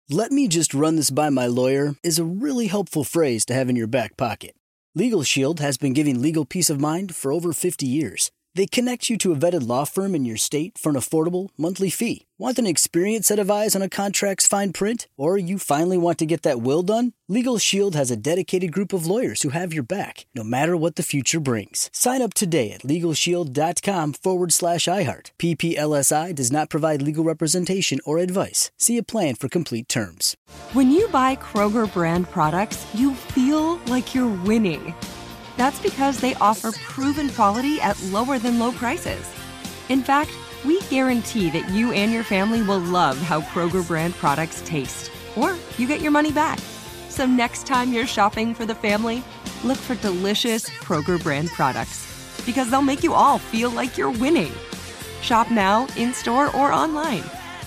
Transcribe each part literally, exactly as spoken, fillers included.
"Let me just run this by my lawyer" is a really helpful phrase to have in your back pocket. Legal Shield has been giving legal peace of mind for over fifty years. They connect you to a vetted law firm in your state for an affordable monthly fee. Want an experienced set of eyes on a contract's fine print? Or you finally want to get that will done? Legal Shield has a dedicated group of lawyers who have your back, no matter what the future brings. Sign up today at LegalShield.com forward slash iHeart. P P L S I does not provide legal representation or advice. See a plan for complete terms. When you buy Kroger brand products, you feel like you're winning. That's because they offer proven quality at lower than low prices. In fact, we guarantee that you and your family will love how Kroger brand products taste, or you get your money back. So next time you're shopping for the family, look for delicious Kroger brand products, because they'll make you all feel like you're winning. Shop now, in-store, or online.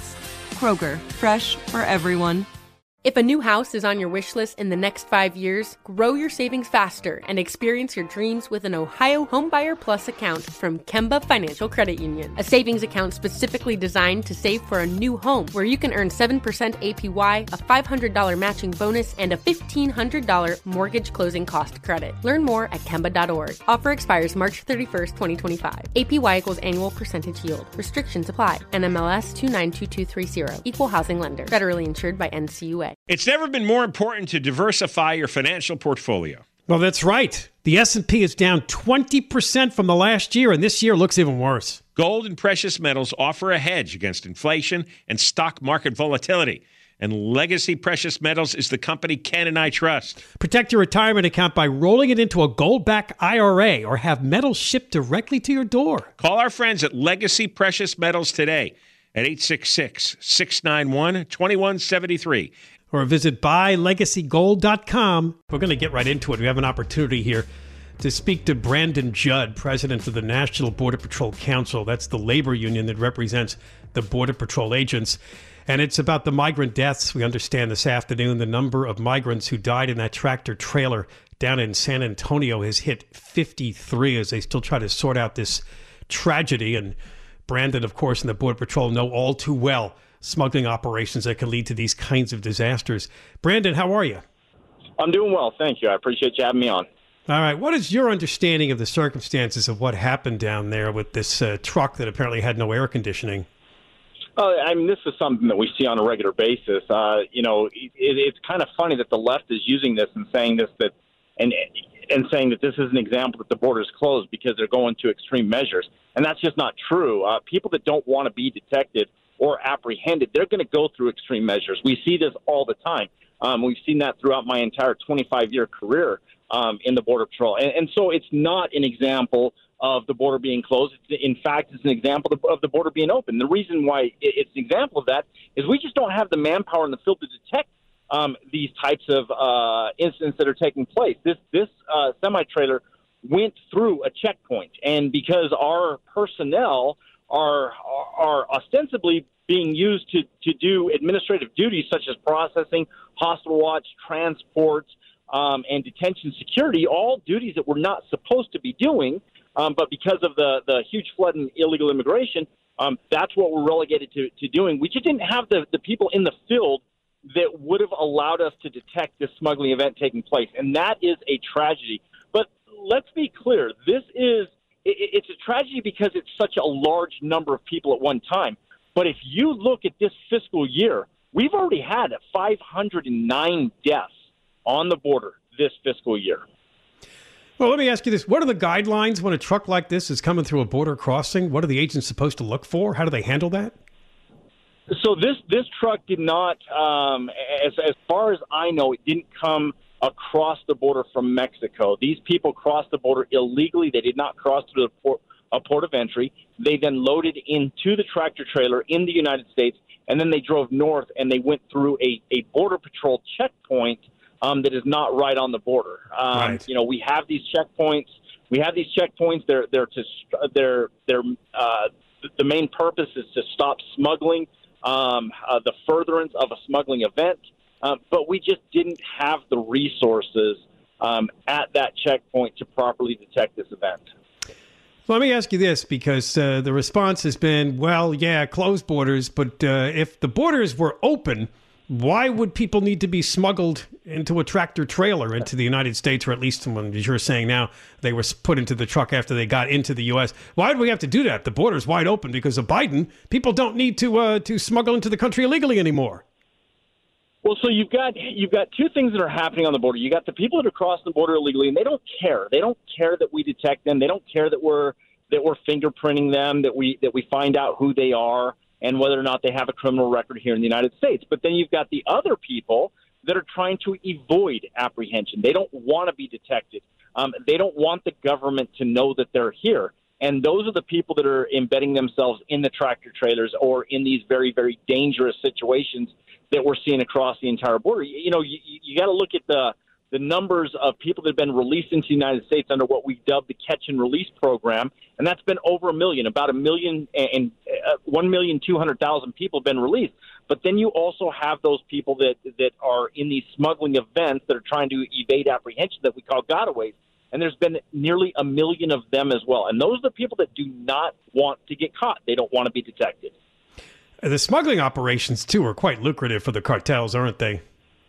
Kroger, fresh for everyone. If a new house is on your wish list in the next five years, grow your savings faster and experience your dreams with an Ohio Homebuyer Plus account from Kemba Financial Credit Union. A savings account specifically designed to save for a new home, where you can earn seven percent A P Y, a five hundred dollars matching bonus, and a fifteen hundred dollars mortgage closing cost credit. Learn more at Kemba dot org. Offer expires March thirty-first, twenty twenty-five. A P Y equals annual percentage yield. Restrictions apply. N M L S two nine two two three zero. Equal housing lender. Federally insured by N C U A. It's never been more important to diversify your financial portfolio. Well, that's right. The S and P is down twenty percent from the last year, and this year looks even worse. Gold and precious metals offer a hedge against inflation and stock market volatility. And Legacy Precious Metals is the company Ken and I trust. Protect your retirement account by rolling it into a gold-backed I R A or have metals shipped directly to your door. Call our friends at Legacy Precious Metals today at eight six six, six nine one, two one seven three. Or visit buy legacy gold dot com. We're going to get right into it. We have an opportunity here to speak to Brandon Judd, president of the National Border Patrol Council. That's the labor union that represents the Border Patrol agents. And it's about the migrant deaths. We understand this afternoon the number of migrants who died in that tractor trailer down in San Antonio has hit fifty-three as they still try to sort out this tragedy. And Brandon, of course, and the Border Patrol know all too well smuggling operations that can lead to these kinds of disasters. Brandon, how are you? I'm doing well, thank you. I appreciate you having me on. All right. What is your understanding of the circumstances of what happened down there with this uh, truck that apparently had no air conditioning? Uh, I mean, this is something that we see on a regular basis. Uh, you know, it, it's kind of funny that the left is using this and saying this that, and and saying that this is an example that the border is closed because they're going to extreme measures, and that's just not true. Uh, people that don't want to be detected or apprehended, they're going to go through extreme measures. We see this all the time. Um, we've seen that throughout my entire twenty-five-year career um, in the Border Patrol. And, and so it's not an example of the border being closed. It's, in fact, it's an example of the border being open. The reason why it's an example of that is we just don't have the manpower in the field to detect um, these types of uh, incidents that are taking place. This, this uh, semi-trailer went through a checkpoint, and because our personnel are are ostensibly being used to, to do administrative duties such as processing, hospital watch, transport, um, and detention security, all duties that we're not supposed to be doing. Um, but because of the, the huge flood and illegal immigration, um, that's what we're relegated to, to doing. We just didn't have the, the people in the field that would have allowed us to detect this smuggling event taking place. And that is a tragedy. But let's be clear, this is it's a tragedy because it's such a large number of people at one time. But if you look at this fiscal year, we've already had five hundred nine deaths on the border this fiscal year. Well, let me ask you this. What are the guidelines when a truck like this is coming through a border crossing? What are the agents supposed to look for? How do they handle that? So this, this truck did not, um, as, as far as I know, it didn't come across the border from Mexico. These people crossed the border illegally. They did not cross through the port, a port of entry. They then loaded into the tractor trailer in the United States, and then they drove north, and they went through a, a Border Patrol checkpoint um, that is not right on the border. Um, right. You know, we have these checkpoints. We have these checkpoints. They're they're to they're they're uh, the main purpose is to stop smuggling, um, uh, the furtherance of a smuggling event. Uh, but we just didn't have the resources um, at that checkpoint to properly detect this event. Let me ask you this, because uh, the response has been, well, yeah, closed borders, but uh, if the borders were open, why would people need to be smuggled into a tractor trailer into the United States, or at least, as you're saying now, they were put into the truck after they got into the U S? Why do we have to do that? The border's wide open because of Biden. People don't need to uh, to smuggle into the country illegally anymore. Well, so you've got you've got two things that are happening on the border. You got the people that are crossing the border illegally, and they don't care. They don't care that we detect them. They don't care that we're that we're fingerprinting them, that we that we find out who they are and whether or not they have a criminal record here in the United States. But then you've got the other people that are trying to avoid apprehension. They don't want to be detected. Um, they don't want the government to know that they're here. And those are the people that are embedding themselves in the tractor trailers or in these very, very dangerous situations that we're seeing across the entire border. You, you know, you, you got to look at the the numbers of people that have been released into the United States under what we dubbed the catch and release program, and that's been over a million, about a million and uh, one million two hundred thousand people have been released. But then you also have those people that that are in these smuggling events that are trying to evade apprehension that we call gotaways, and there's been nearly a million of them as well. And those are the people that do not want to get caught. They don't want to be detected. The smuggling operations, too, are quite lucrative for the cartels, aren't they?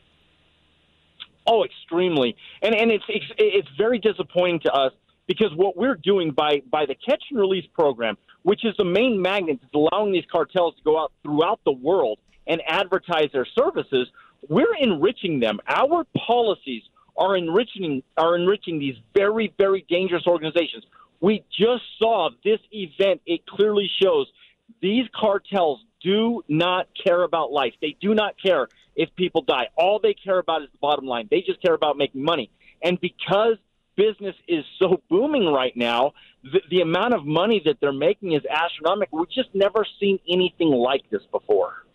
Oh, extremely. And and it's, it's it's very disappointing to us because what we're doing by, by the catch and release program, which is the main magnet that's allowing these cartels to go out throughout the world and advertise their services, we're enriching them. Our policies are enriching are enriching these very, very dangerous organizations. We just saw this event. It clearly shows these cartels do not care about life. They do not care if people die. All they care about is the bottom line. They just care about making money. And because business is so booming right now, the, the amount of money that they're making is astronomical. We've just never seen anything like this before.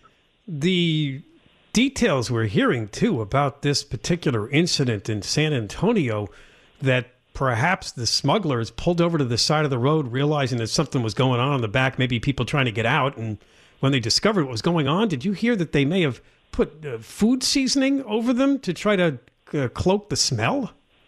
The details we're hearing, too, about this particular incident in San Antonio, that perhaps the smugglers pulled over to the side of the road realizing that something was going on in the back, maybe people trying to get out, and when they discovered what was going on, did you hear that they may have put uh, food seasoning over them to try to uh, cloak the smell?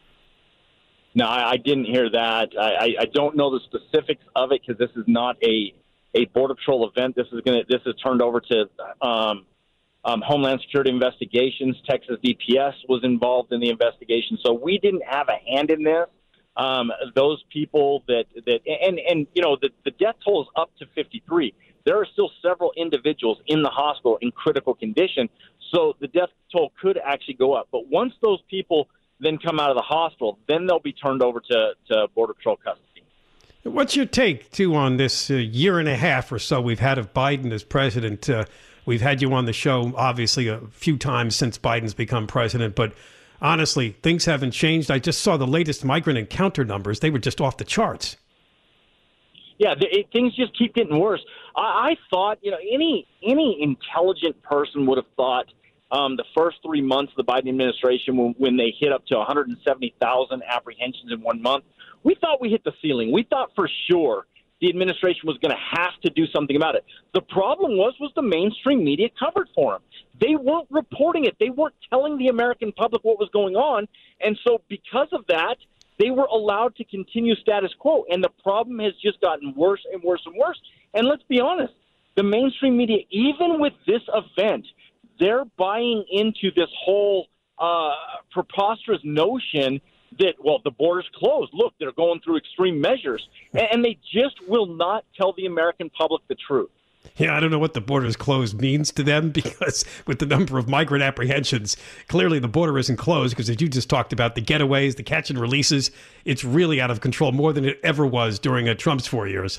No, I, I didn't hear that. I, I don't know the specifics of it because this is not a, a Border Patrol event. This is going to this is turned over to um, um, Homeland Security Investigations. Texas D P S was involved in the investigation, so we didn't have a hand in this. Um, those people that that and and you know the the death toll is up to fifty-three. There are still several individuals in the hospital in critical condition, so the death toll could actually go up. But once those people then come out of the hospital, then they'll be turned over to, to Border Patrol custody. What's your take, too, on this uh, year and a half or so we've had of Biden as president? Uh, we've had you on the show, obviously, a few times since Biden's become president, but honestly, things haven't changed. I just saw the latest migrant encounter numbers. They were just off the charts. Yeah, the, it, things just keep getting worse. I, I thought, you know, any any intelligent person would have thought um, the first three months of the Biden administration, when, when they hit up to one hundred seventy thousand apprehensions in one month, we thought we hit the ceiling. We thought for sure the administration was going to have to do something about it. The problem was was the mainstream media covered for them. They weren't reporting it. They weren't telling the American public what was going on. And so because of that, they were allowed to continue status quo. And the problem has just gotten worse and worse and worse. And let's be honest, the mainstream media, even with this event, they're buying into this whole uh, preposterous notion that, well, the border's closed. Look, they're going through extreme measures. And, and they just will not tell the American public the truth. Yeah, I don't know what the border's closed means to them, because with the number of migrant apprehensions, clearly the border isn't closed, because as you just talked about, the getaways, the catch and releases, it's really out of control, more than it ever was during uh, Trump's four years.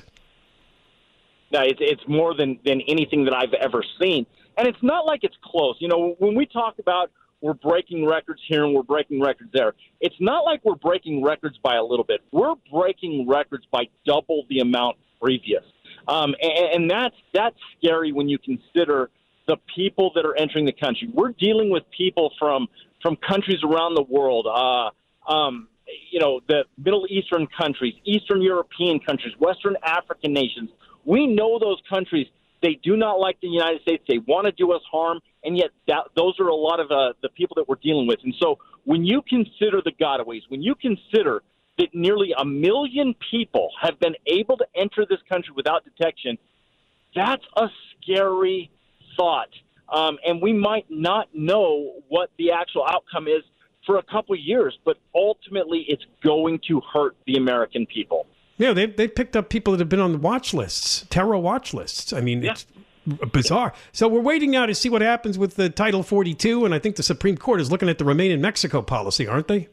No, it's, it's more than, than anything that I've ever seen. And it's not like it's close. You know, when we talk about we're breaking records here and we're breaking records there, it's not like we're breaking records by a little bit. We're breaking records by double the amount previous. Um, and, and that's that's scary when you consider the people that are entering the country. We're dealing with people from from countries around the world, uh, um, you know, the Middle Eastern countries, Eastern European countries, Western African nations. We know those countries. They do not like the United States. They want to do us harm, and yet that, those are a lot of uh, the people that we're dealing with. And so when you consider the gotaways, when you consider that nearly a million people have been able to enter this country without detection, that's a scary thought. Um, and we might not know what the actual outcome is for a couple of years, but ultimately it's going to hurt the American people. Yeah, they they picked up people that have been on the watch lists, terror watch lists. I mean, yeah. It's bizarre. So we're waiting now to see what happens with the Title forty-two, and I think the Supreme Court is looking at the Remain in Mexico policy, aren't they?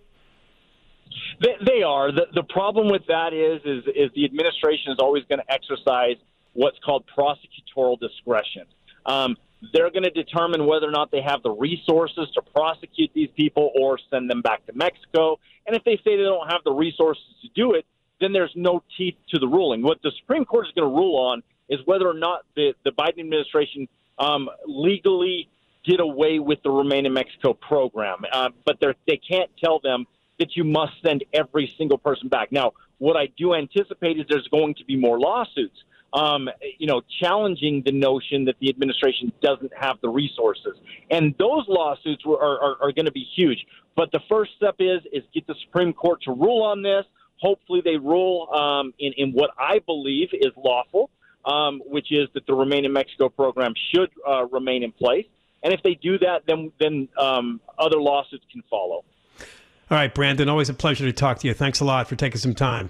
They, they are. The, the problem with that is, is, is the administration is always going to exercise what's called prosecutorial discretion. Um, they're going to determine whether or not they have the resources to prosecute these people or send them back to Mexico. And if they say they don't have the resources to do it, then there's no teeth to the ruling. What the Supreme Court is going to rule on is whether or not the, the Biden administration um, legally did away with the Remain in Mexico program. Uh, but they can't tell them that you must send every single person back. Now, what I do anticipate is there's going to be more lawsuits, um, you know, challenging the notion that the administration doesn't have the resources. And those lawsuits are, are, are going to be huge. But the first step is, is get the Supreme Court to rule on this. Hopefully they rule um, in, in what I believe is lawful, um, which is that the Remain in Mexico program should uh, remain in place. And if they do that, then, then um, other lawsuits can follow. All right, Brandon, always a pleasure to talk to you. Thanks a lot for taking some time.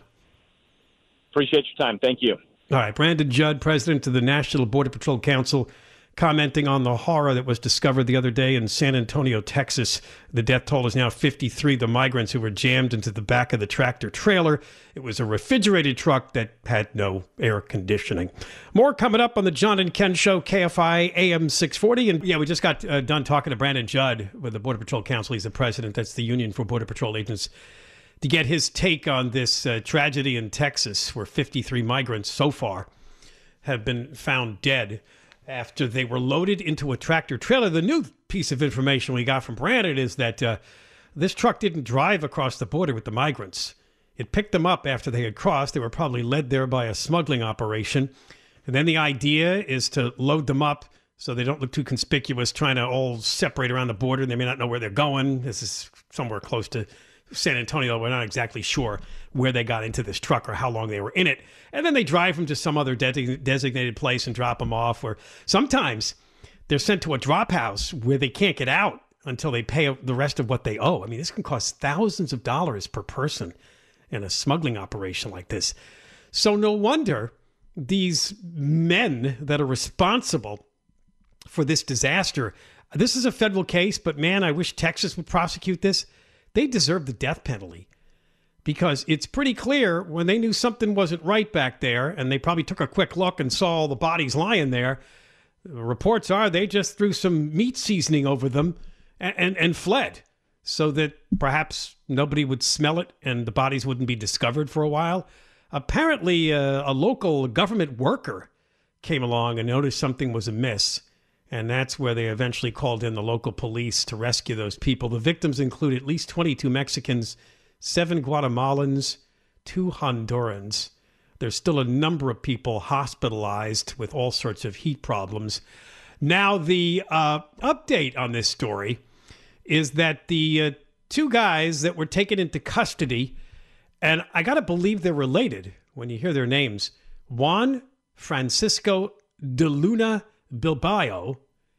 Appreciate your time. Thank you. All right, Brandon Judd, president of the National Border Patrol Council, commenting on the horror that was discovered the other day in San Antonio, Texas. The death toll is now fifty-three. The migrants who were jammed into the back of the tractor trailer. It was a refrigerated truck that had no air conditioning. More coming up on the John and Ken Show, K F I A M six forty. And yeah, we just got uh, done talking to Brandon Judd with the Border Patrol Council. He's the president. That's the Union for Border Patrol Agents. To get his take on this uh, tragedy in Texas, where fifty-three migrants so far have been found dead after they were loaded into a tractor trailer. The new piece of information we got from Brandon is that uh, this truck didn't drive across the border with the migrants. It picked them up after they had crossed. They were probably led there by a smuggling operation. And then the idea is to load them up so they don't look too conspicuous, trying to all separate around the border. They may not know where they're going. This is somewhere close to San Antonio. We're not exactly sure where they got into this truck or how long they were in it. And then they drive them to some other de- designated place and drop them off. Or sometimes they're sent to a drop house where they can't get out until they pay the rest of what they owe. I mean, this can cost thousands of dollars per person in a smuggling operation like this. So no wonder these men that are responsible for this disaster, this is a federal case, but man, I wish Texas would prosecute this. They deserve the death penalty, because it's pretty clear when they knew something wasn't right back there, and they probably took a quick look and saw all the bodies lying there. The reports are they just threw some meat seasoning over them and, and, and fled so that perhaps nobody would smell it and the bodies wouldn't be discovered for a while. Apparently, uh, a local government worker came along and noticed something was amiss. And that's where they eventually called in the local police to rescue those people. The victims include at least twenty-two Mexicans, seven Guatemalans, two Hondurans. There's still a number of people hospitalized with all sorts of heat problems. Now, the uh, update on this story is that the uh, two guys that were taken into custody, and I got to believe they're related when you hear their names, Juan Francisco de Luna Bilbao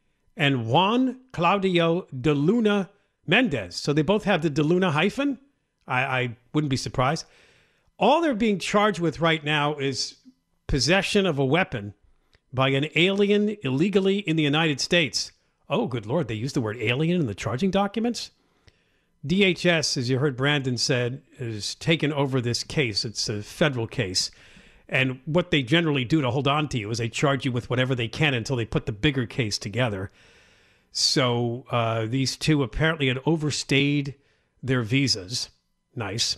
and Juan Claudio de Luna Mendez. So they both have the de Luna hyphen. I, I wouldn't be surprised. All they're being charged with right now is possession of a weapon by an alien illegally in the United States. Oh, good Lord. They used the word alien in the charging documents? D H S, as you heard Brandon said, has taken over this case. It's a federal case. And what they generally do to hold on to you is they charge you with whatever they can until they put the bigger case together. So uh, these two apparently had overstayed their visas. Nice.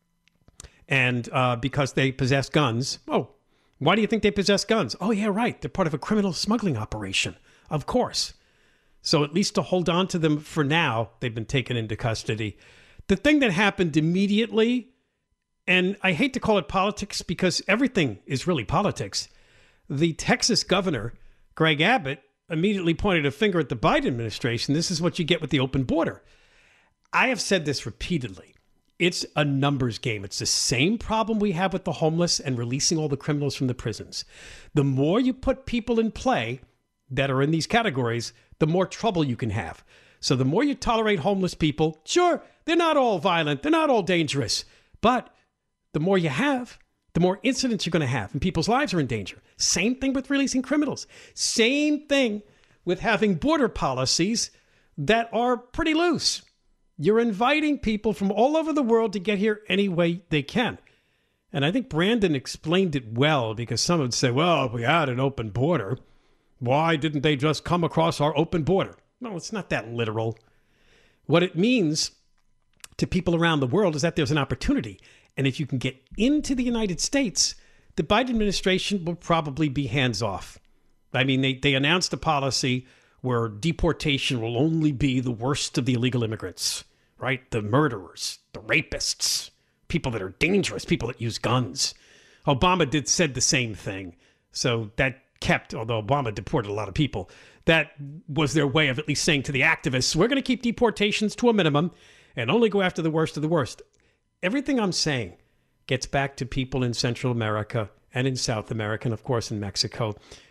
And uh, because they possess guns. Oh, why do you think they possess guns? Oh, yeah, right. They're part of a criminal smuggling operation. Of course. So at least to hold on to them for now, they've been taken into custody. The thing that happened immediately, and I hate to call it politics because everything is really politics. The Texas governor, Greg Abbott, immediately pointed a finger at the Biden administration. This is what you get with the open border. I have said this repeatedly. It's a numbers game. It's the same problem we have with the homeless and releasing all the criminals from the prisons. The more you put people in play that are in these categories, the more trouble you can have. So the more you tolerate homeless people, sure, they're not all violent, they're not all dangerous, but the more you have, the more incidents you're going to have, and people's lives are in danger. Same thing with releasing criminals. Same thing with having border policies that are pretty loose. You're inviting people from all over the world to get here any way they can. And I think Brandon explained it well, because some would say, well, if we had an open border, why didn't they just come across our open border? No, it's not that literal. What it means to people around the world is that there's an opportunity. And if you can get into the United States, the Biden administration will probably be hands off. I mean, they, they announced a policy where deportation will only be the worst of the illegal immigrants, right? The murderers, the rapists, people that are dangerous, people that use guns. Obama did said the same thing. So that kept, although Obama deported a lot of people, that was their way of at least saying to the activists, we're going to keep deportations to a minimum and only go after the worst of the worst. Everything I'm saying gets back to people in Central America and in South America and, of course, in Mexico.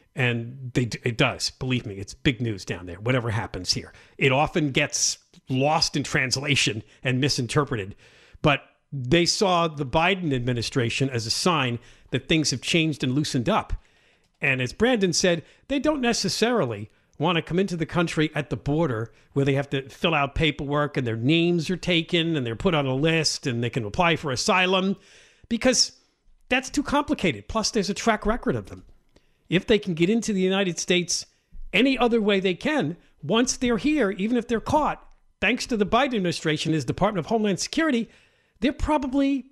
And they, it does. Believe me, it's big news down there, whatever happens here. It often gets lost in translation and misinterpreted. But they saw the Biden administration as a sign that things have changed and loosened up. And as Brandon said, they don't necessarily want to come into the country at the border where they have to fill out paperwork and their names are taken and they're put on a list and they can apply for asylum, because that's too complicated. Plus, there's a track record of them. If they can get into the United States any other way they can, once they're here, even if they're caught, thanks to the Biden administration, his Department of Homeland Security, they're probably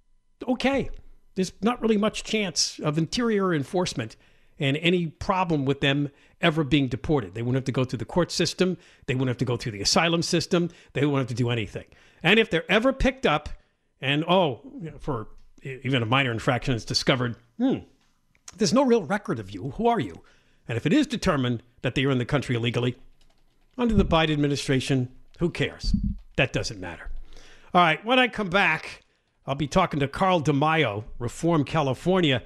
okay. There's not really much chance of interior enforcement and any problem with them ever being deported. They wouldn't have to go through the court system. They wouldn't have to go through the asylum system. They wouldn't have to do anything. And if they're ever picked up and, oh, for even a minor infraction is discovered, hmm, there's no real record of you. Who are you? And if it is determined that they are in the country illegally, under the Biden administration, who cares? That doesn't matter. All right, when I come back, I'll be talking to Carl DeMaio, Reform California.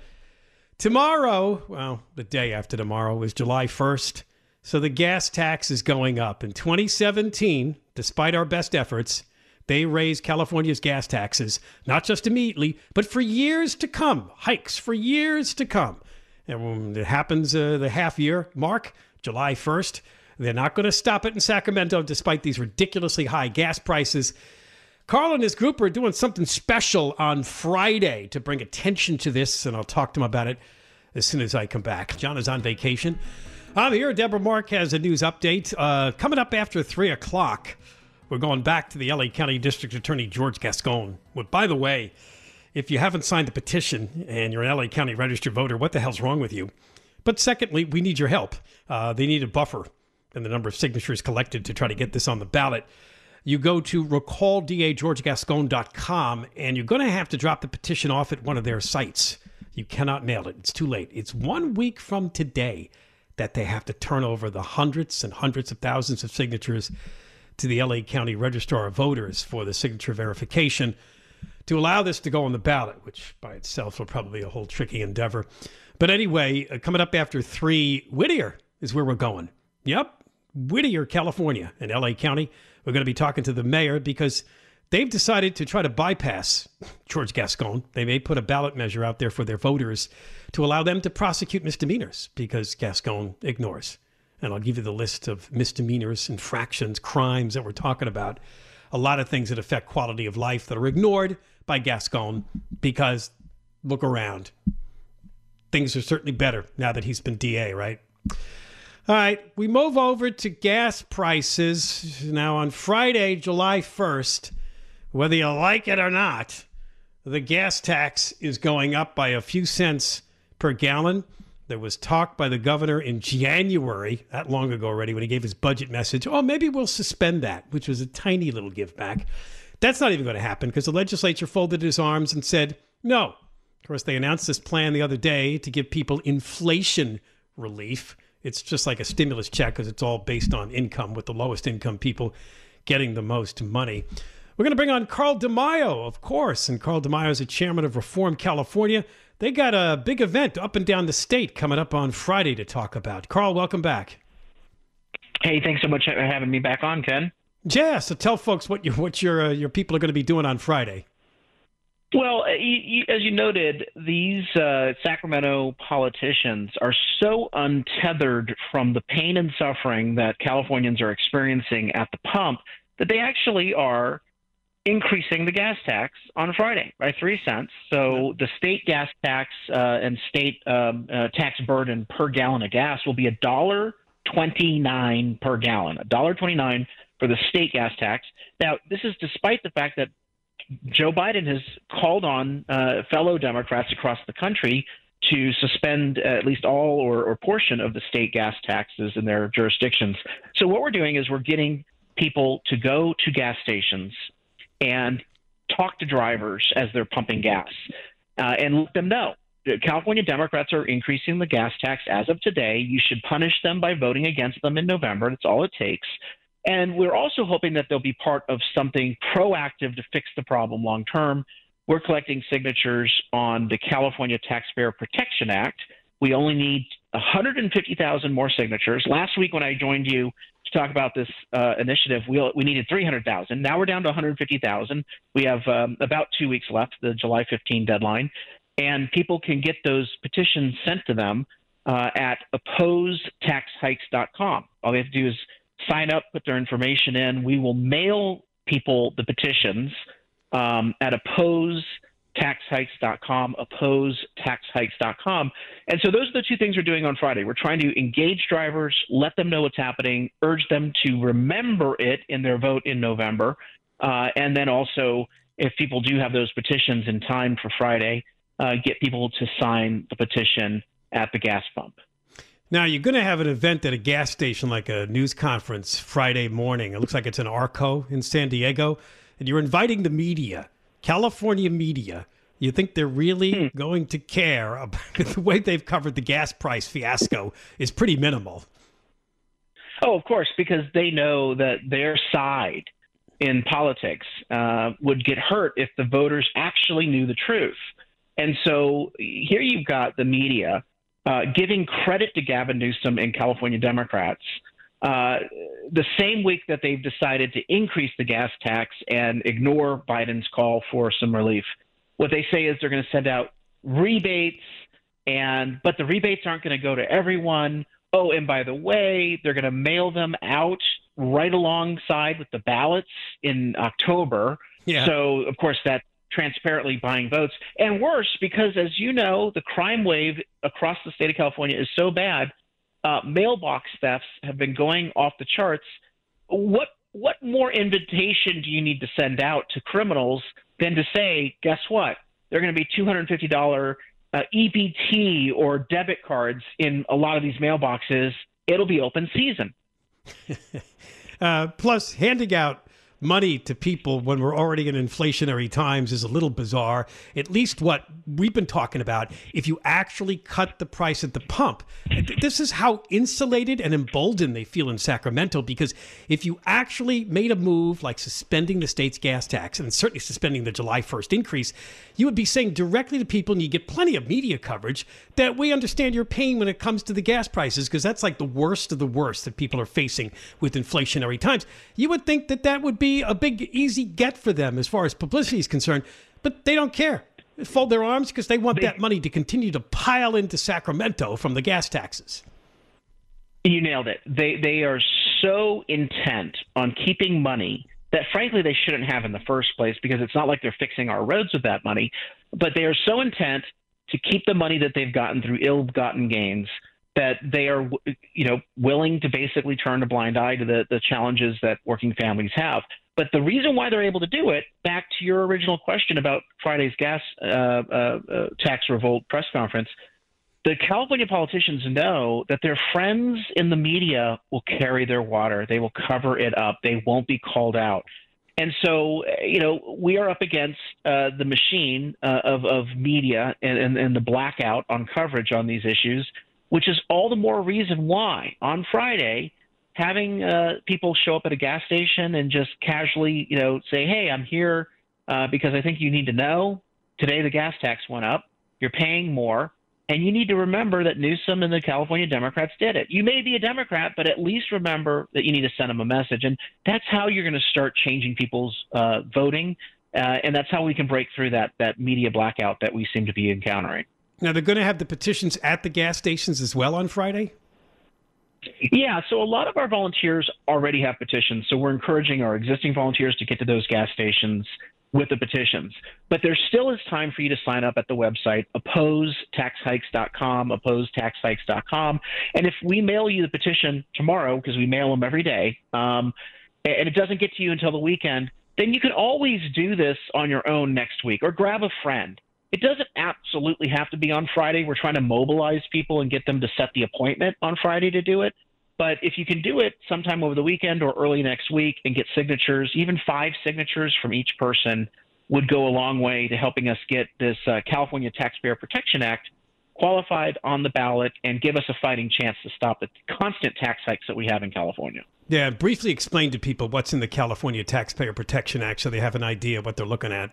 Tomorrow, well, the day after tomorrow is July first, so the gas tax is going up. In twenty seventeen, despite our best efforts, they raised California's gas taxes, not just immediately, but for years to come. Hikes for years to come. And when it happens uh, the half-year mark, July first, they're not going to stop it in Sacramento despite these ridiculously high gas prices. Carl and his group are doing something special on Friday to bring attention to this, and I'll talk to him about it as soon as I come back. John is on vacation. I'm here. Deborah Mark has a news update. Uh, coming up after three o'clock, we're going back to the L A County District Attorney George Gascon. Well, by the way, if you haven't signed the petition and you're an L A County registered voter, what the hell's wrong with you? But secondly, we need your help. Uh, they need a buffer in the number of signatures collected to try to get this on the ballot. You go to recall d a george gascon dot com, and you're going to have to drop the petition off at one of their sites. You cannot mail it. It's too late. It's one week from today that they have to turn over the hundreds and hundreds of thousands of signatures to the L A County Registrar of Voters for the signature verification to allow this to go on the ballot, which by itself will probably be a whole tricky endeavor. But anyway, uh, coming up after three, Whittier is where we're going. Yep, Whittier, California, in L A County. We're going to be talking to the mayor because they've decided to try to bypass George Gascon. They may put a ballot measure out there for their voters to allow them to prosecute misdemeanors because Gascon ignores. And I'll give you the list of misdemeanors, infractions, crimes that we're talking about. A lot of things that affect quality of life that are ignored by Gascon because, look around, things are certainly better now that he's been D A, right? All right, we move over to gas prices. Now, on Friday, July first, whether you like it or not, the gas tax is going up by a few cents per gallon. There was talk by the governor in January, that long ago already, when he gave his budget message, oh, maybe we'll suspend that, which was a tiny little give back. That's not even going to happen because the legislature folded its arms and said, no. Of course, they announced this plan the other day to give people inflation relief. It's just like a stimulus check because it's all based on income, with the lowest income people getting the most money. We're going to bring on Carl DeMaio, of course. And Carl DeMaio is the chairman of Reform California. They got a big event up and down the state coming up on Friday to talk about. Carl, welcome back. Hey, thanks so much for having me back on, Ken. Yeah, so tell folks what, you, what your, uh, your people are going to be doing on Friday. Well, you, you, as you noted, these uh, Sacramento politicians are so untethered from the pain and suffering that Californians are experiencing at the pump that they actually are increasing the gas tax on Friday by three cents. So the state gas tax uh, and state um, uh, tax burden per gallon of gas will be a dollar twenty-nine per gallon, a dollar twenty-nine for the state gas tax. Now, this is despite the fact that Joe Biden has called on uh, fellow Democrats across the country to suspend at least all or, or portion of the state gas taxes in their jurisdictions. So what we're doing is we're getting people to go to gas stations and talk to drivers as they're pumping gas uh, and let them know. California Democrats are increasing the gas tax as of today. You should punish them by voting against them in November. That's all it takes. And we're also hoping that they'll be part of something proactive to fix the problem long term. We're collecting signatures on the California Taxpayer Protection Act. We only need one hundred fifty thousand more signatures. Last week when I joined you to talk about this uh, initiative, we, we needed three hundred thousand. Now we're down to one hundred fifty thousand. We have um, about two weeks left, the July fifteenth deadline. And people can get those petitions sent to them uh, at oppose tax hikes dot com. All they have to do is sign up, put their information in. We will mail people the petitions um, at oppose tax hikes dot com, oppose tax hikes dot com. And so those are the two things we're doing on Friday. We're trying to engage drivers, let them know what's happening, urge them to remember it in their vote in November. Uh, and then also, if people do have those petitions in time for Friday, uh, get people to sign the petition at the gas pump. Now, you're going to have an event at a gas station, like a news conference Friday morning. It looks like it's in Arco in San Diego. And you're inviting the media, California media. You think they're really hmm. going to care about the way they've covered the gas price fiasco is pretty minimal. Oh, of course, because they know that their side in politics uh, would get hurt if the voters actually knew the truth. And so here you've got the media Uh, giving credit to Gavin Newsom and California Democrats uh, the same week that they've decided to increase the gas tax and ignore Biden's call for some relief. What they say is they're going to send out rebates, and but the rebates aren't going to go to everyone. Oh, and by the way, they're going to mail them out right alongside with the ballots in October. Yeah. So, of course, that transparently buying votes. And worse, because as you know, the crime wave across the state of California is so bad, uh, mailbox thefts have been going off the charts. What what more invitation do you need to send out to criminals than to say, guess what? They're going to be two hundred fifty dollars uh, E B T or debit cards in a lot of these mailboxes. It'll be open season. uh, plus, handing out money to people when we're already in inflationary times is a little bizarre. At least what we've been talking about, if you actually cut the price at the pump. This is how insulated and emboldened they feel in Sacramento, because if you actually made a move like suspending the state's gas tax and certainly suspending the July first increase, you would be saying directly to people, and you get plenty of media coverage, that we understand your pain when it comes to the gas prices, because that's like the worst of the worst that people are facing with inflationary times. You would think that that would be a big, easy get for them as far as publicity is concerned, but they don't care. They fold their arms because they want they, that money to continue to pile into Sacramento from the gas taxes. You nailed it. They they are so intent on keeping money that, frankly, they shouldn't have in the first place, because it's not like they're fixing our roads with that money, but they are so intent to keep the money that they've gotten through ill-gotten gains that they are, you know, willing to basically turn a blind eye to the, the challenges that working families have. But the reason why they're able to do it, back to your original question about Friday's gas uh, uh, uh, tax revolt press conference, the California politicians know that their friends in the media will carry their water. They will cover it up. They won't be called out. And so, you know, we are up against uh, the machine uh, of, of media and, and, and the blackout on coverage on these issues, which is all the more reason why on Friday, having uh, people show up at a gas station and just casually, you know, say, hey, I'm here uh, because I think you need to know today the gas tax went up. You're paying more. And you need to remember that Newsom and the California Democrats did it. You may be a Democrat, but at least remember that you need to send them a message. And that's how you're going to start changing people's uh, voting. Uh, and that's how we can break through that that media blackout that we seem to be encountering. Now, they're going to have the petitions at the gas stations as well on Friday? Yeah, so a lot of our volunteers already have petitions. So we're encouraging our existing volunteers to get to those gas stations with the petitions. But there still is time for you to sign up at the website, oppose tax hikes dot com, oppose tax hikes dot com. And if we mail you the petition tomorrow, because we mail them every day, um, and it doesn't get to you until the weekend, then you can always do this on your own next week or grab a friend. It doesn't absolutely have to be on Friday. We're trying to mobilize people and get them to set the appointment on Friday to do it. But if you can do it sometime over the weekend or early next week and get signatures, even five signatures from each person would go a long way to helping us get this uh, California Taxpayer Protection Act qualified on the ballot and give us a fighting chance to stop the constant tax hikes that we have in California. Yeah, briefly explain to people what's in the California Taxpayer Protection Act so they have an idea of what they're looking at.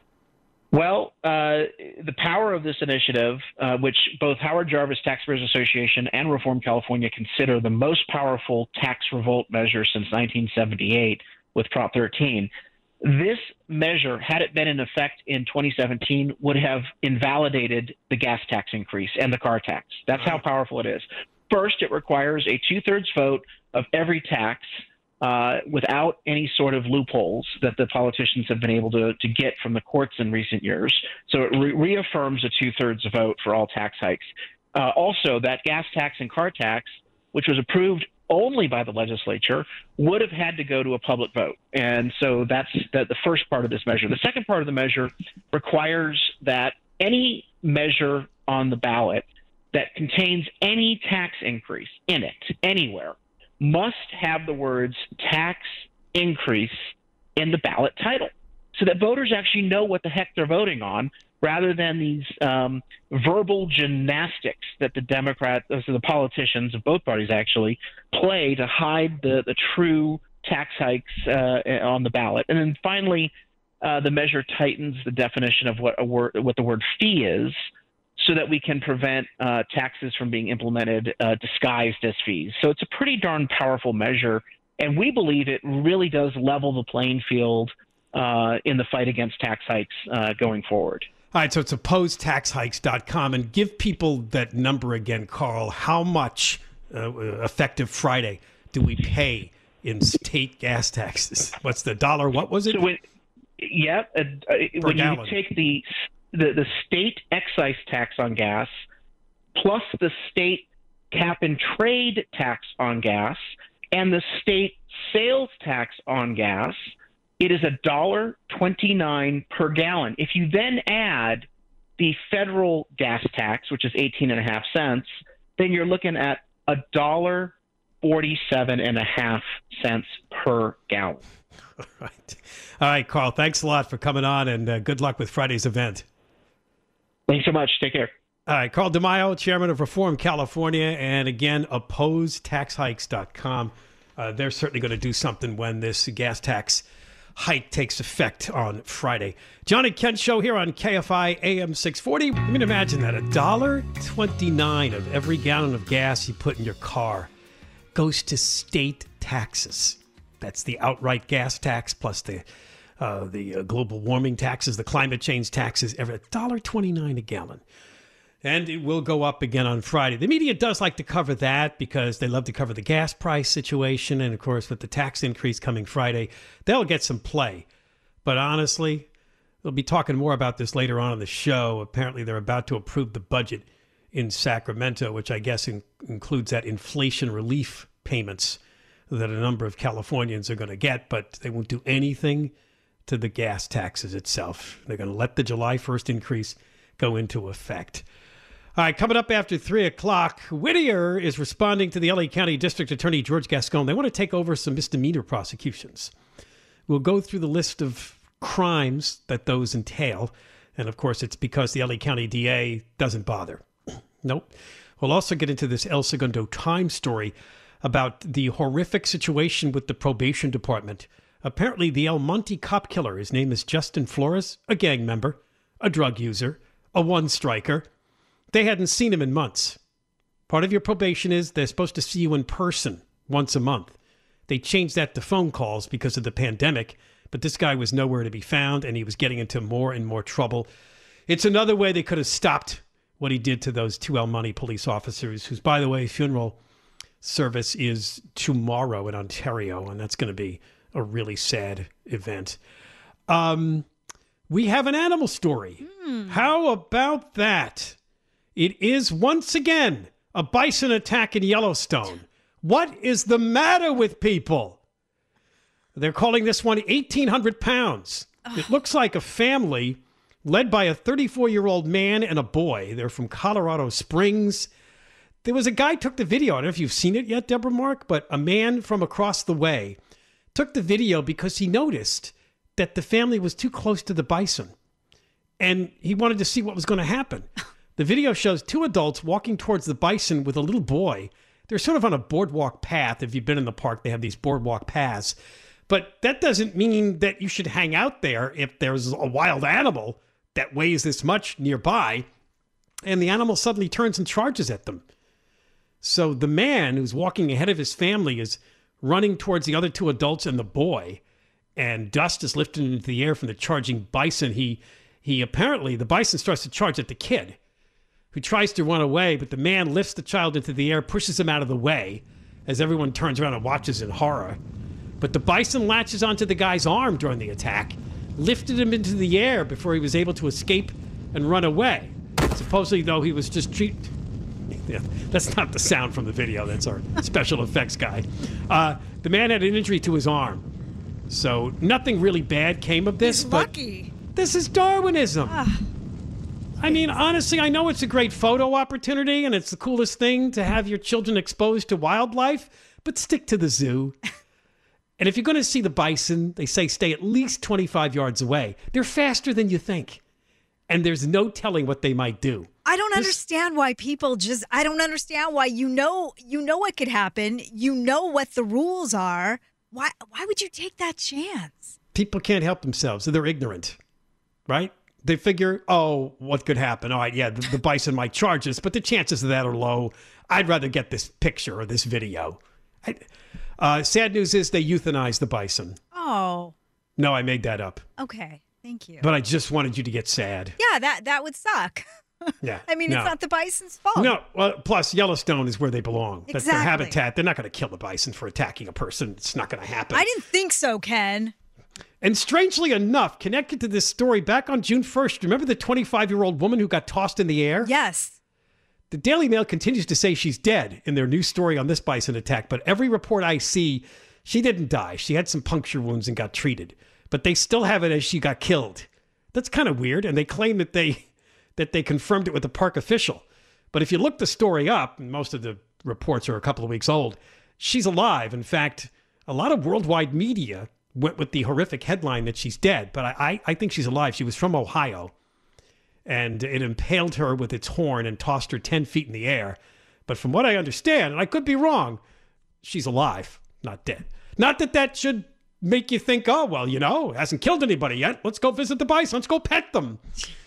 Well, uh, the power of this initiative, uh, which both Howard Jarvis Taxpayers Association and Reform California consider the most powerful tax revolt measure since nineteen seventy-eight with Prop thirteen, this measure, had it been in effect in twenty seventeen, would have invalidated the gas tax increase and the car tax. That's how powerful it is. First, it requires a two-thirds vote of every tax Uh, without any sort of loopholes that the politicians have been able to, to get from the courts in recent years. So it re- reaffirms a two-thirds vote for all tax hikes. Uh, also, that gas tax and car tax, which was approved only by the legislature, would have had to go to a public vote. And so that's the, the first part of this measure. The second part of the measure requires that any measure on the ballot that contains any tax increase in it, anywhere, must have the words tax increase in the ballot title so that voters actually know what the heck they're voting on rather than these um, verbal gymnastics that the Democrats, so the politicians of both parties actually play to hide the, the true tax hikes uh, on the ballot. And then finally, uh, the measure tightens the definition of what a word, what the word fee is, so that we can prevent uh, taxes from being implemented uh, disguised as fees. So it's a pretty darn powerful measure, and we believe it really does level the playing field uh, in the fight against tax hikes uh, going forward. All right, so it's oppose tax hikes dot com, and give people that number again, Carl. How much, uh, effective Friday, do we pay in state gas taxes? What's the dollar? What was it? So when, yeah, uh, when gallon. you take the The, the state excise tax on gas plus the state cap and trade tax on gas and the state sales tax on gas, it is one dollar twenty-nine per gallon. If you then add the federal gas tax, which is eighteen and a half cents, then you're looking at one dollar forty-seven and a half cents per gallon. All right. All right, Carl, thanks a lot for coming on, and uh, good luck with Friday's event. Thanks so much. Take care. All right, Carl DeMaio, chairman of Reform California, and again, oppose tax hikes dot com. Uh, they're certainly going to do something when this gas tax hike takes effect on Friday. John and Ken show here on K F I A M six forty. I mean, imagine that. one dollar twenty-nine of every gallon of gas you put in your car goes to state taxes. That's the outright gas tax plus the Uh, the uh, global warming taxes, the climate change taxes, every one dollar twenty-nine a gallon. And it will go up again on Friday. The media does like to cover that because they love to cover the gas price situation. And, of course, with the tax increase coming Friday, they'll get some play. But honestly, they'll be talking more about this later on in the show. Apparently, they're about to approve the budget in Sacramento, which I guess in- includes that inflation relief payments that a number of Californians are going to get. But they won't do anything to the gas taxes itself. They're going to let the July first increase go into effect. All right, coming up after three o'clock, Whittier is responding to the L A County District Attorney George Gascon. They want to take over some misdemeanor prosecutions. We'll go through the list of crimes that those entail. And, of course, it's because the L A County D A doesn't bother. Nope. We'll also get into this El Segundo Times story about the horrific situation with the probation department. Apparently, the El Monte cop killer, his name is Justin Flores, a gang member, a drug user, a one-striker. They hadn't seen him in months. Part of your probation is they're supposed to see you in person once a month. They changed that to phone calls because of the pandemic, but this guy was nowhere to be found, and he was getting into more and more trouble. It's another way they could have stopped what he did to those two El Monte police officers, whose, by the way, funeral service is tomorrow in Ontario, and that's going to be a really sad event. Um, we have an animal story. Mm. How about that? It is once again a bison attack in Yellowstone. What is the matter with people? They're calling this one eighteen hundred pounds. Ugh. It looks like a family led by a thirty-four-year-old man and a boy. They're from Colorado Springs. There was a guy took the video. I don't know if you've seen it yet, Deborah Mark, but a man from across the way took the video because he noticed that the family was too close to the bison, and he wanted to see what was going to happen. The video shows two adults walking towards the bison with a little boy. They're sort of on a boardwalk path. If you've been in the park, they have these boardwalk paths. But that doesn't mean that you should hang out there if there's a wild animal that weighs this much nearby, and the animal suddenly turns and charges at them. So the man who's walking ahead of his family is running towards the other two adults and the boy, and dust is lifted into the air from the charging bison. He, he apparently, the bison starts to charge at the kid, who tries to run away, but the man lifts the child into the air, pushes him out of the way, as everyone turns around and watches in horror. But the bison latches onto the guy's arm during the attack, lifted him into the air before he was able to escape and run away. Supposedly, though, he was just treated... Yeah, that's not the sound from the video. That's our special effects guy. Uh, the man had an injury to his arm. So nothing really bad came of this. He's but lucky. This is Darwinism. Ah. I mean, honestly, I know it's a great photo opportunity and it's the coolest thing to have your children exposed to wildlife, but stick to the zoo. And if you're going to see the bison, they say stay at least twenty-five yards away. They're faster than you think. And there's no telling what they might do. I don't This- understand why people just, I don't understand why you know, you know what could happen. You know what the rules are. Why, why would you take that chance? People can't help themselves. So they're ignorant, right? They figure, oh, what could happen? All right, yeah, the, the bison might charge us, but the chances of that are low. I'd rather get this picture or this video. I, uh, sad news is they euthanized the bison. Oh, No, I made that up. okay. Thank you. But I just wanted you to get sad. Yeah, that, that would suck. Yeah. I mean, no. it's not the bison's fault. No, well, plus Yellowstone is where they belong. That's their Exactly. habitat. They're not going to kill the bison for attacking a person. It's not going to happen. I didn't think so, Ken. And strangely enough, connected to this story, back on June first, remember the twenty-five-year-old woman who got tossed in the air? Yes. The Daily Mail continues to say she's dead in their new story on this bison attack, but every report I see, she didn't die. She had some puncture wounds and got treated. But they still have it as she got killed. That's kind of weird, and they claim that they that they confirmed it with a park official. But if you look the story up, and most of the reports are a couple of weeks old, she's alive. In fact, a lot of worldwide media went with the horrific headline that she's dead, but I, I, I think she's alive. She was from Ohio, and it impaled her with its horn and tossed her ten feet in the air. But from what I understand, and I could be wrong, she's alive, not dead. Not that that should make you think, oh, well, you know, hasn't killed anybody yet. Let's go visit the bison. Let's go pet them.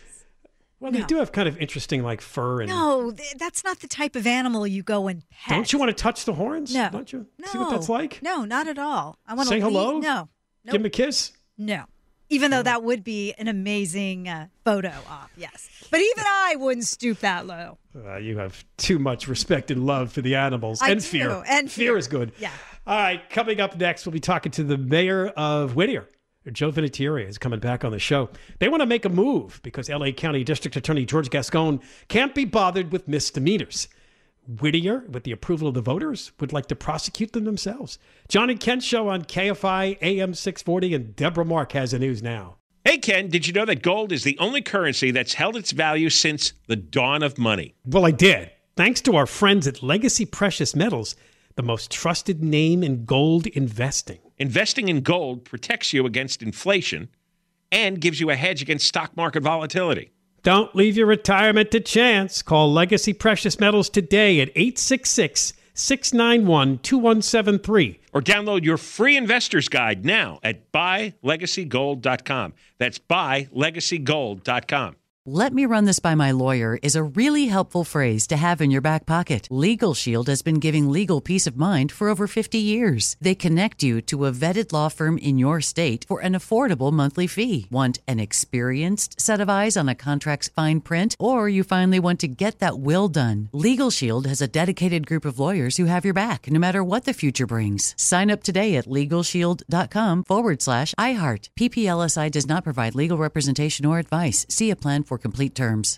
Well, they No. do have kind of interesting, like, fur and... No, th- that's not the type of animal you go and pet. Don't you want to touch the horns? No. Don't you? No. See what that's like? No, not at all. I want to Say hello? No. Give him Nope. a kiss? No. Even though that would be an amazing uh, photo op, yes. But even I wouldn't stoop that low. Uh, you have too much respect and love for the animals. I and do, fear. and fear. is good. Yeah. All right, coming up next, we'll be talking to the mayor of Whittier. Joe Vinatieri is coming back on the show. They want to make a move because L A County District Attorney George Gascon can't be bothered with misdemeanors. Whittier, with the approval of the voters, would like to prosecute them themselves. John and Ken show on K F I A M six forty, and Deborah Mark has the news now. Hey, Ken, did you know that gold is the only currency that's held its value since the dawn of money? Well, I did. Thanks to our friends at Legacy Precious Metals, the most trusted name in gold investing. Investing in gold protects you against inflation and gives you a hedge against stock market volatility. Don't leave your retirement to chance. Call Legacy Precious Metals today at eight six six, six nine one, two one seven three. Or download your free investor's guide now at buy legacy gold dot com. That's buy legacy gold dot com. Let me run this by my lawyer is a really helpful phrase to have in your back pocket. Legal Shield has been giving legal peace of mind for over fifty years. They connect you to a vetted law firm in your state for an affordable monthly fee. Want an experienced set of eyes on a contract's fine print, or you finally want to get that will done? Legal Shield has a dedicated group of lawyers who have your back no matter what the future brings. Sign up today at LegalShield.com forward slash iHeart. P P L S I does not provide legal representation or advice. See a plan for complete terms.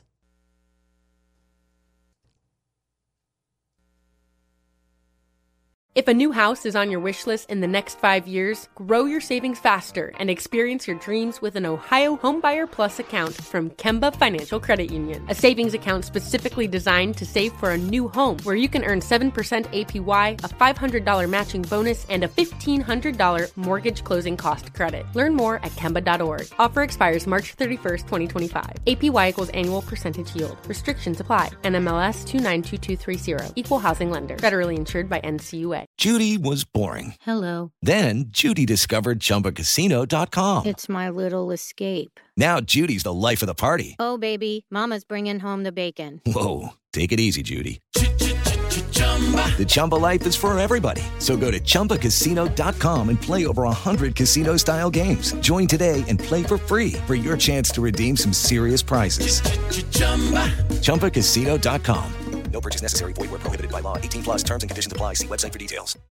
If a new house is on your wish list in the next five years, grow your savings faster and experience your dreams with an Ohio Homebuyer Plus account from Kemba Financial Credit Union. A savings account specifically designed to save for a new home, where you can earn seven percent A P Y, a five hundred dollars matching bonus, and a fifteen hundred dollars mortgage closing cost credit. Learn more at Kemba dot org. Offer expires March thirty-first, twenty twenty-five. A P Y equals annual percentage yield. Restrictions apply. N M L S two nine two two three zero. Equal housing lender. Federally insured by N C U A. Judy was boring. Hello. Then Judy discovered Chumba Casino dot com. It's my little escape. Now Judy's the life of the party. Oh, baby, mama's bringing home the bacon. Whoa, take it easy, Judy. The Chumba life is for everybody. So go to Chumba Casino dot com and play over one hundred casino-style games. Join today and play for free for your chance to redeem some serious prizes. Chumba Casino dot com. No purchase necessary. Void where prohibited by law. eighteen plus terms and conditions apply. See website for details.